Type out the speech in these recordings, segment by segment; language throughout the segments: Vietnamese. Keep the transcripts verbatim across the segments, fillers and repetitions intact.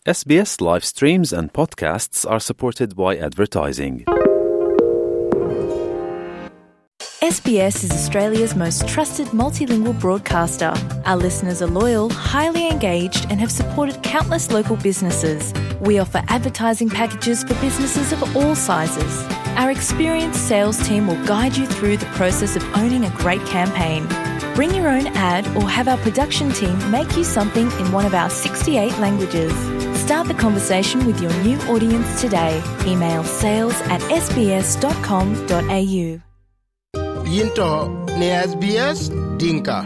S B S live streams and podcasts are supported by advertising. S B S is Australia's most trusted multilingual broadcaster. Our listeners are loyal, highly engaged, and have supported countless local businesses. We offer advertising packages for businesses of all sizes. Our experienced sales team will guide you through the process of owning a great campaign. Bring your own ad or have our production team make you something in one of our sixty-eight languages. Start the conversation with your new audience today. Email sales at s b s dot com dot a u. Yinto ne S B S Dinka.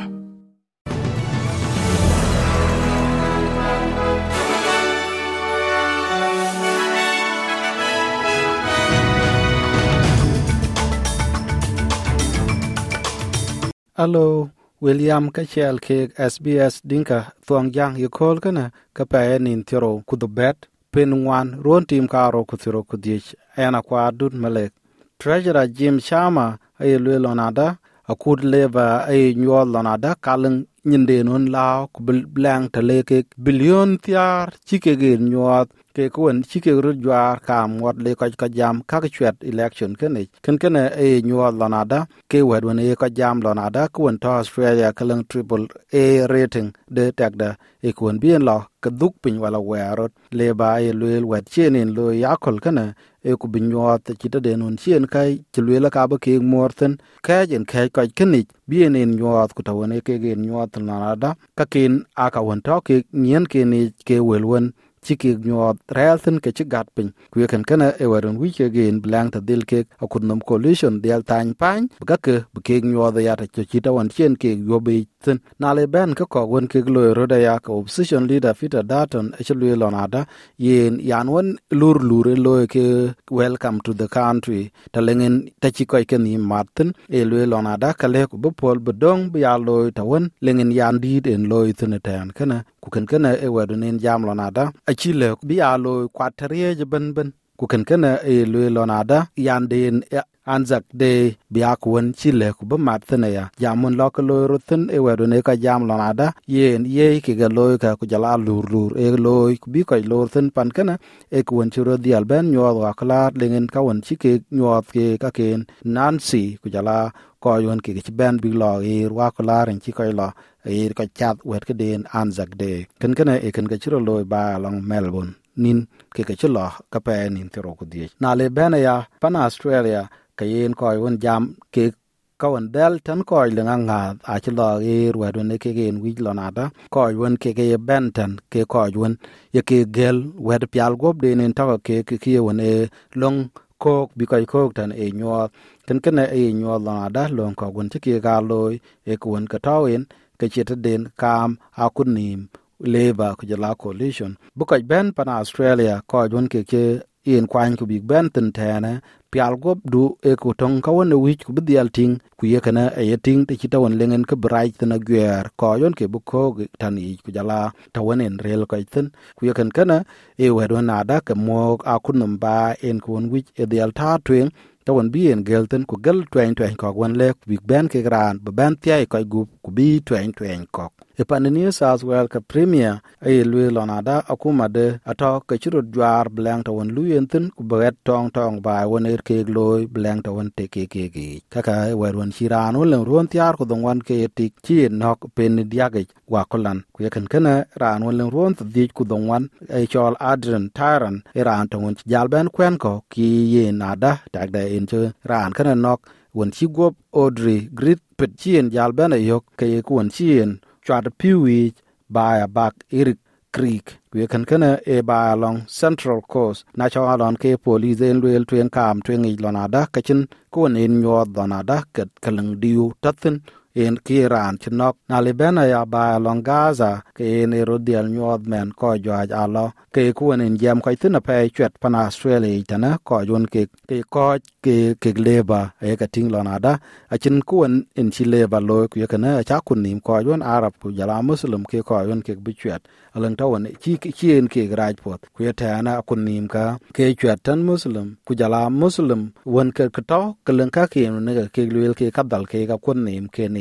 Hello, William Kachel ke S B S Dinka thuang yang yukol kana kapaya nin tiro kudubet penwan ron tim karo kuthiro kudich ana kwa dud malek Treasurer Jim Sharma ay lelonada akud leva ay nyol lonada kaleng nyinde non lao kubl blank taleke billion tiar chike ge nyot ke kun chike rujwar kam wat le ka ka jam ka chwet election kene ken kene ay nyol lonada ke wedwen e ka jam lonada kun to Australia kaleng triple A rating de tagda e kun bien lo ka duk pin wala werot le ba ay lel wet chenin lo yakol kene e ku binyot chita de non chien kai chluela ka ba ke morten ka jen kai ka kenich bien en nyot ku tawone ke gen nyot nada ka kin aka won to ke nyen ke ni ke welwen chiki nyot relten ke chigat pin ku ken kana e waron wi ke gen blank ta dil ke akudnom coalition del tan pan ka ke ke nyot ya ta chita won chien ke yobe tin na le ben ka ko won ke lo roda ya ka opposition leader Peter Dutton e chluela nada yen yan won lur lur lo ke welcome to the country talengen tachi ko ke ni martin e luela nada kale ku bopol bedong bya lo tawon lengen yan dit en lo ithneten kana ku ken kana e wadunen jam lo nada achile bya lo kwatrie ben ben ku ken kana e luela nada yan den Anzac Day biakwon chile ku ba matne ya jamun lokalo rutun e wedone ka jam lonada yen ye ki ga loy ka ku jala lur lur e loy ku bi ka lortun pan kana e ku won churo di alben nyor wa kala lengen ka won chike nyor ke ka ken Nancy ku jala ko yon ki ki ben bi lo e wa kala ren chi ka lo e ka chat wet ke den Anzac Day ken kana e ken ka churo loy ba long Melbourne nin ke ka chulo ka pe nin tiro ku di na le ben ya pan Australia kayen ko won jam ke kawon del tan ko le nga a chlo e ruado ne ke gen wi lonada ko won ke ke benten ke ko won ye ke gel wed pial gob de nen ta ke ke won e long ko bi ko ko tan e nyo ken ken e nyo lonada long ko won ke ga loy e ko won ka tawin ke chete den kam akunim labor ku jala coalition bu ko ben pan Australia ko won ke ke in kwan ku big ben ten tane pial gob du e ku tong ka won wich ku bidial ting ku yekana e yeting te chita won lengen ke bright na gwer ko yon ke bu ko tani ku jala tawonen rel ko iten ku yekan kana e wedon nada ke mo akunum ba en ku won wich e dial ta twen tawon bien gelten ku gel twen twen ko won le big ben ke gran ba ben tiai ko gup ku bi twen twen ko e panini South Wales ka premier e lui lonada akuma de ato ke chiro dwar blank tawon luyentin ku bet tong tong ba won er ke loy blank tawon te ke ke ke kaka werwon chiran won ron tiar ku dongwan ke tik chi nok pen diage wa kolan ku yeken kana ran won ron di ku dongwan e chol Adrian Tyran e ran tawon jalben kwen ko ki ye nada tagda en che ran kana nok won chi gop Audrey Grit pet chien jalben e yok ke ku won chien chwat piwi ba bak Eric Creek we kan kana e ba along Central Coast na chaw alon ke police en luel twen kam twen i lonada kachin ko nen nyod donada ket kalang diu tatin en kiran chnok na le bena ya ba along Gaza ke en rodial nyod men ko jwaj alo ke ko nen jam ko tin pe chwet pan Australia tana ko jon ke ke ko ke ke leba e ka ting lonada achin ko en chi leba lo ku yakana cha kun nim ko jon Arab ku jala Muslim ke ko jon ke bi chwet alang tawon chi chi en ke graj pot ku yatana kun nim ka ke chwet tan Muslim ku jala Muslim won ke to kelang ka ke ne ke luel ke kadal ke ka kun nim ke ni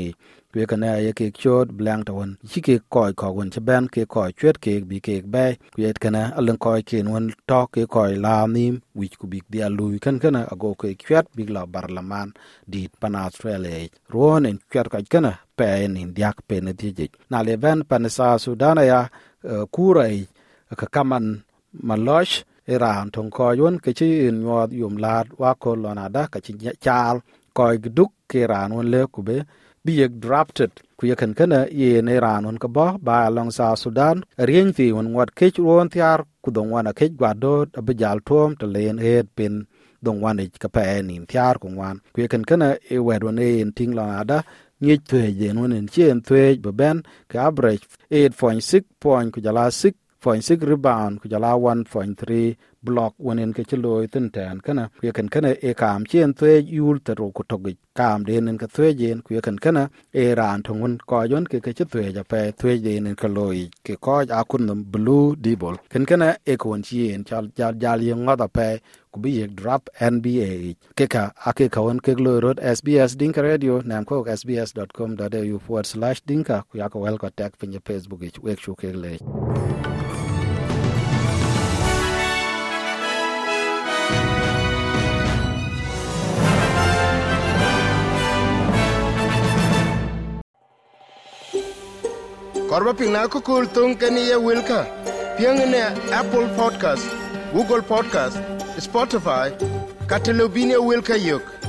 kwe kana ye ke chod blang tawon chi ke koy ko won chaban ke koy chwet ke bi ke be kwe kana alun koy ken won to ke koy la nim wich ku big dia lui kan kana ago ke chwet big la barlaman dit pan Australia ron en chwet ka kana pe en diak pe ne ti na le van pan sa Sudan ya kurai ka kaman malosh Iran tong ko yon ke chi in nyod yum lad wa ko lonada ka chi chal ko gduk ke ran won le ku be bi ek drafted ku yakan kana ye ne ran won ka ba ba long sa Sudan rien fi won wat ke ron tiar ku dong wana ke gwado abjal tom to len het pin dong wan ka pa nin tiar ku wan ku yakan kana e wed won e ting lonada ni thwe je won en chen thwe be ben ka average eight point six point ku jala six point six rebound ku jala one point three block wonen ke chloy tin tan kana ku kan kana e kam chen thwe yul te ro ku togi kam den en ka thwe jen ku kan kana e ran thongun ko yon ke ke thwe ja pe thwe den en ka loy ke ko a kun blue dibol kan kana e kon chien chal jal jal yeng ngada pe ku bi ek drop N B A ke ka ake ka won ke lo rod S B S Dinka Radio nam ko s b s dot com dot a u forward slash dinka ku ya ko wel ko tag pin Facebook ich wek shu ke le Korba pina ko kul tung kani ye wilka. Piang ne Apple Podcast, Google Podcast, Spotify, Catalobine wilka yok.